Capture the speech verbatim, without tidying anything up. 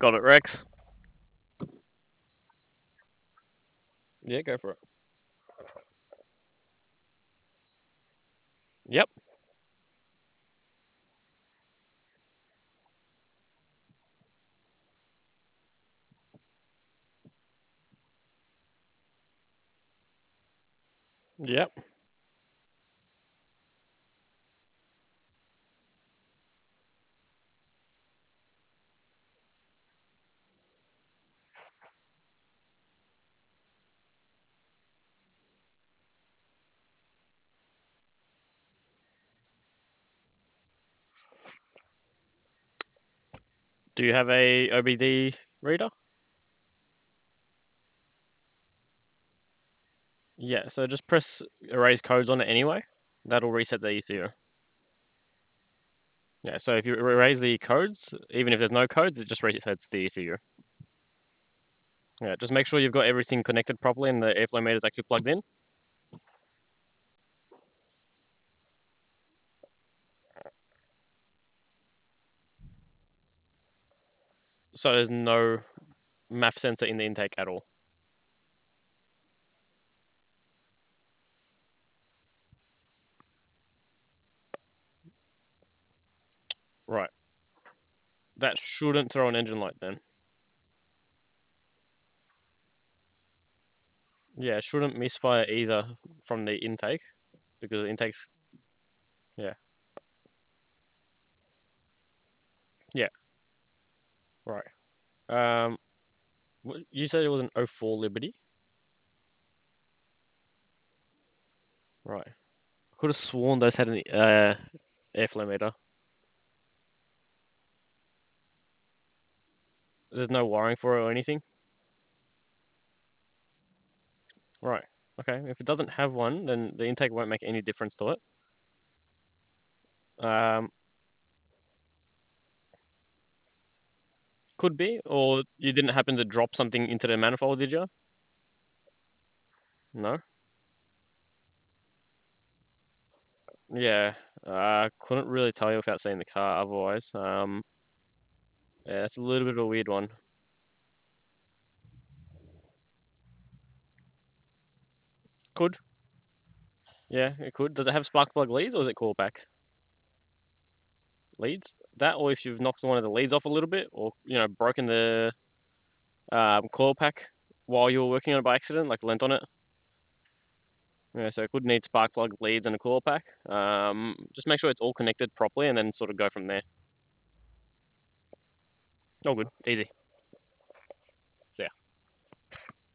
Got it, Rex. Yeah, go for it. Yep. Yep. Do you have a O B D reader? Yeah, so just press erase codes on it anyway. That'll reset the E C U. Yeah, so if you erase the codes, even if there's no codes, it just resets the E C U. Yeah, just make sure you've got everything connected properly and the airflow meter is actually plugged in. So there's no M A F sensor in the intake at all. Right. That shouldn't throw an engine light then. Yeah, it shouldn't misfire either from the intake because the intake's yeah. Yeah, right. Um, you said it was an oh four Liberty, right? Could have sworn those had an uh, airflow meter. There's no wiring for it or anything, right? Okay, if it doesn't have one, then the intake won't make any difference to it. Um, could be, or you didn't happen to drop something into the manifold, did you? No. Yeah. Uh, couldn't really tell you without seeing the car. Otherwise, um, yeah, that's a little bit of a weird one. Could. Yeah, it could. Does it have spark plug leads or is it coil pack leads? That, or if you've knocked one of the leads off a little bit, or you know, broken the um, coil pack while you were working on it by accident, like lent on it. Yeah, so it could need spark plug leads and a coil pack. Um, just make sure it's all connected properly, and then sort of go from there. All good, easy.